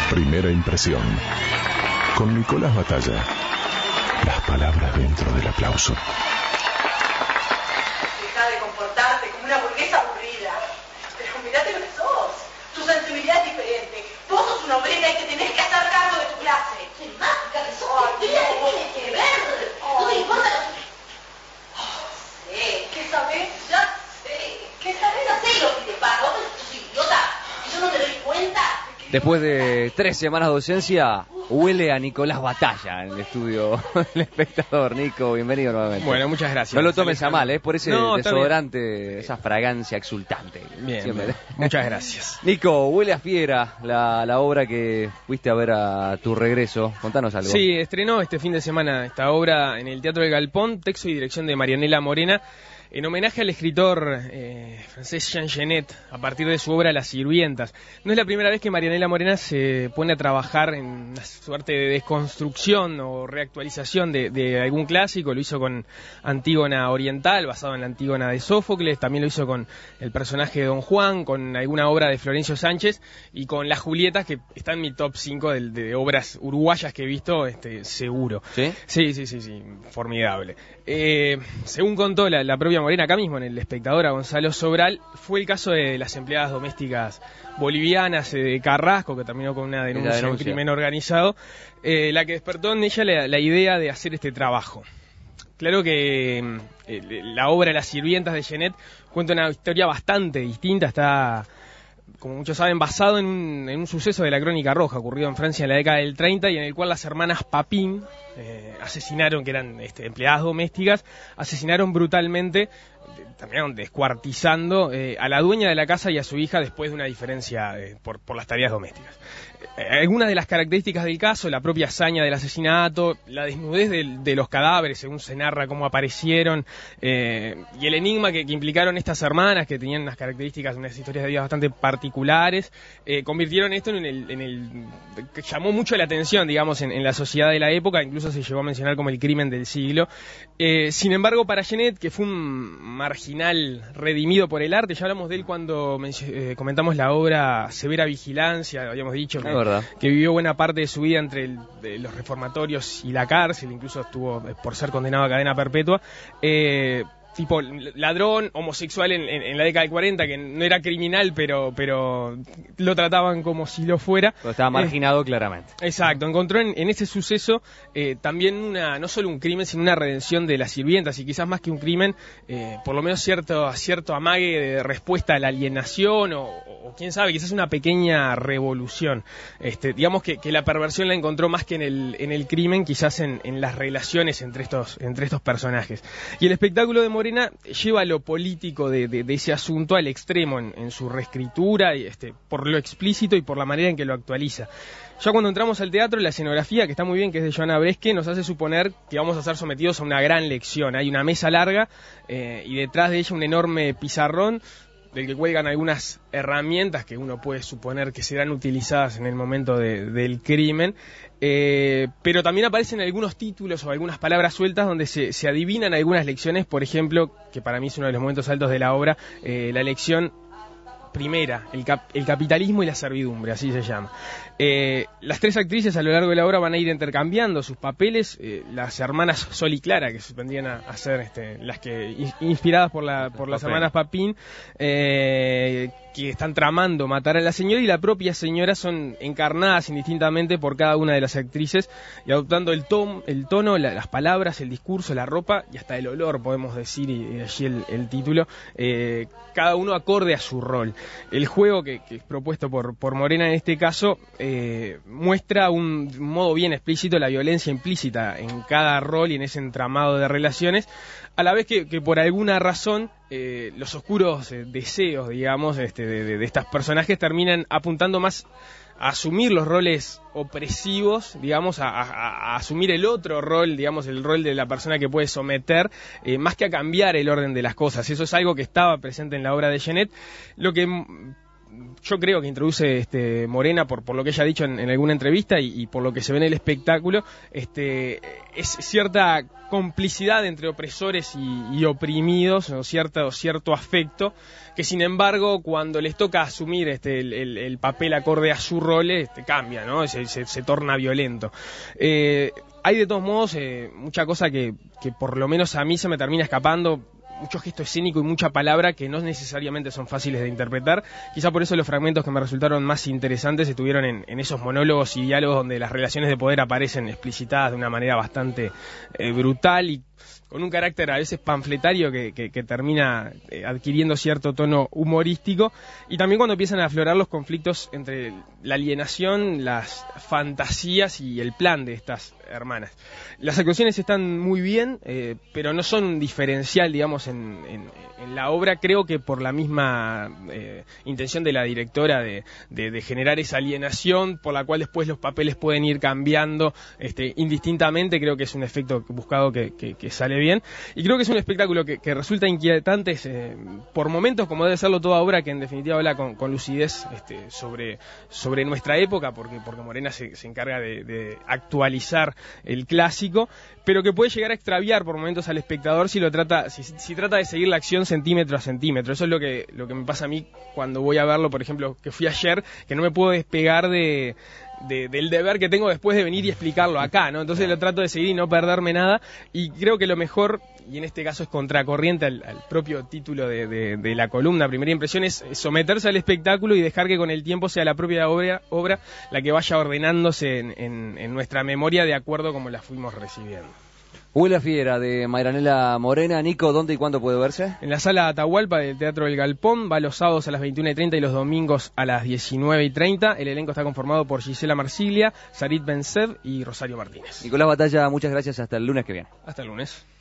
Primera impresión. Con Nicolás Batalla. Las palabras dentro del aplauso. Deja de comportarte como una burguesa aburrida. Pero mirate lo que sos. Tu sensibilidad es diferente. Vos sos una obrera y te tenés que hacer cargo de tu clase. ¡Qué mágica que sos! ¿Qué tienes que ver? No te importa lo que... ¿Qué sabés? Ya sé. ¿Qué sabés? Ya sé lo que te pasa. Vos sos idiota. Y yo no me doy cuenta. Después de 3 semanas de ausencia, huele a Nicolás Batalla en el estudio del Espectador. Nico, bienvenido nuevamente. Bueno, muchas gracias. No lo tomes a mal, por ese No, desodorante, esa fragancia exultante. Bien, muchas gracias. Nico, huele a fiera la obra que fuiste a ver a tu regreso. Contanos algo. Sí, estrenó este fin de semana esta obra en el Teatro del Galpón, texto y dirección de Marianela Morena, en homenaje al escritor francés Jean Genet, a partir de su obra Las Sirvientas. No es la primera vez que Marianela Morena se pone a trabajar en una suerte de desconstrucción o reactualización de algún clásico. Lo hizo con Antígona Oriental, basado en la Antígona de Sófocles. También lo hizo con el personaje de Don Juan, con alguna obra de Florencio Sánchez y con Las Julietas, que está en mi top 5 de obras uruguayas que he visto, seguro. ¿Sí? Sí, formidable. Según contó la propia Morena acá mismo en El Espectador a Gonzalo Sobral, fue el caso de las empleadas domésticas bolivianas de Carrasco, que terminó con una denuncia de crimen organizado, la que despertó en ella la idea de hacer este trabajo. Claro que la obra Las Sirvientas de Genet cuenta una historia bastante distinta. Está, como muchos saben, basado en un suceso de la Crónica Roja ocurrido en Francia en la década del 30 y en el cual las hermanas Papin asesinaron, que eran empleadas domésticas, asesinaron brutalmente, terminaron descuartizando a la dueña de la casa y a su hija después de una diferencia por las tareas domésticas. Algunas de las características del caso, la propia hazaña del asesinato, la desnudez de los cadáveres, según se narra cómo aparecieron, y el enigma que implicaron estas hermanas, que tenían unas características, unas historias de vida bastante particulares, convirtieron esto en el que llamó mucho la atención, digamos, en la sociedad de la época. Incluso se llegó a mencionar como el crimen del siglo. Sin embargo, para Genet, que fue un marginal redimido por el arte, ya hablamos de él cuando comentamos la obra Severa Vigilancia, habíamos dicho que vivió buena parte de su vida entre los reformatorios y la cárcel, incluso estuvo por ser condenado a cadena perpetua, tipo ladrón, homosexual en la década del 40, que no era criminal, pero lo trataban como si lo fuera. Pero estaba marginado claramente. Exacto, encontró en ese suceso también no solo un crimen, sino una redención de las sirvientas, y quizás más que un crimen, por lo menos cierto amague de respuesta a la alienación, o quién sabe, quizás una pequeña revolución. Digamos que la perversión la encontró más que en el crimen, quizás en las relaciones entre estos personajes. Y el espectáculo de Morena lleva lo político de ese asunto al extremo en su reescritura, por lo explícito y por la manera en que lo actualiza. Ya cuando entramos al teatro, la escenografía, que está muy bien, que es de Joana Bresque, nos hace suponer que vamos a ser sometidos a una gran lección. Hay una mesa larga y detrás de ella un enorme pizarrón del que cuelgan algunas herramientas que uno puede suponer que serán utilizadas en el momento del crimen, pero también aparecen algunos títulos o algunas palabras sueltas donde se adivinan algunas lecciones. Por ejemplo, que para mí es uno de los momentos altos de la obra, la lección primera, el capitalismo y la servidumbre, así se llama. Las 3 actrices a lo largo de la obra van a ir intercambiando sus papeles. Las hermanas Sol y Clara, que se vendrían a ser las que inspiradas por las hermanas Papin, que están tramando matar a la señora, y la propia señora, son encarnadas indistintamente por cada una de las actrices, y adoptando el tono, las palabras, el discurso, la ropa y hasta el olor, podemos decir, y allí el título, cada uno acorde a su rol. El juego que es propuesto por Morena en este caso muestra un modo bien explícito la violencia implícita en cada rol y en ese entramado de relaciones, a la vez que por alguna razón los oscuros deseos, digamos, de estos personajes terminan apuntando más a asumir los roles opresivos, digamos, a asumir el otro rol, digamos, el rol de la persona que puede someter, más que a cambiar el orden de las cosas. Eso es algo que estaba presente en la obra de Genet. Lo que yo creo que introduce Morena por lo que ella ha dicho en alguna entrevista y por lo que se ve en el espectáculo, es cierta complicidad entre opresores y oprimidos, ¿no? cierto afecto, que sin embargo cuando les toca asumir el papel acorde a su rol, cambia, ¿no? Se torna violento. Hay de todos modos mucha cosa que por lo menos a mí se me termina escapando, mucho gesto escénico y mucha palabra que no necesariamente son fáciles de interpretar. Quizá por eso los fragmentos que me resultaron más interesantes estuvieron en esos monólogos y diálogos donde las relaciones de poder aparecen explicitadas de una manera bastante brutal y con un carácter a veces panfletario que termina adquiriendo cierto tono humorístico, y también cuando empiezan a aflorar los conflictos entre la alienación, las fantasías y el plan de estas hermanas. Las actuaciones están muy bien, pero no son un diferencial, digamos, en la obra, creo que por la misma intención de la directora de generar esa alienación por la cual después los papeles pueden ir cambiando indistintamente. Creo que es un efecto buscado que sale bien, y creo que es un espectáculo que resulta inquietante por momentos, como debe serlo toda obra que en definitiva habla con lucidez sobre nuestra época, porque Morena se encarga de actualizar el clásico, pero que puede llegar a extraviar por momentos al espectador si trata de seguir la acción centímetro a centímetro. Eso es lo que me pasa a mí cuando voy a verlo, por ejemplo, que fui ayer, que no me puedo despegar del deber que tengo después de venir y explicarlo acá, ¿no? Entonces lo trato de seguir y no perderme nada, y creo que lo mejor, y en este caso es contracorriente al propio título de la columna, Primera Impresión, es someterse al espectáculo y dejar que con el tiempo sea la propia obra la que vaya ordenándose en nuestra memoria de acuerdo como la fuimos recibiendo. Huele Fiera, de Mayranela Morena. Nico, ¿dónde y cuándo puede verse? En la sala Atahualpa del Teatro del Galpón, va los sábados a las 21:30 y los domingos a las 19:30. El elenco está conformado por Gisela Marsiglia, Sarit Bensev y Rosario Martínez. Nicolás Batalla, muchas gracias, hasta el lunes que viene. Hasta el lunes.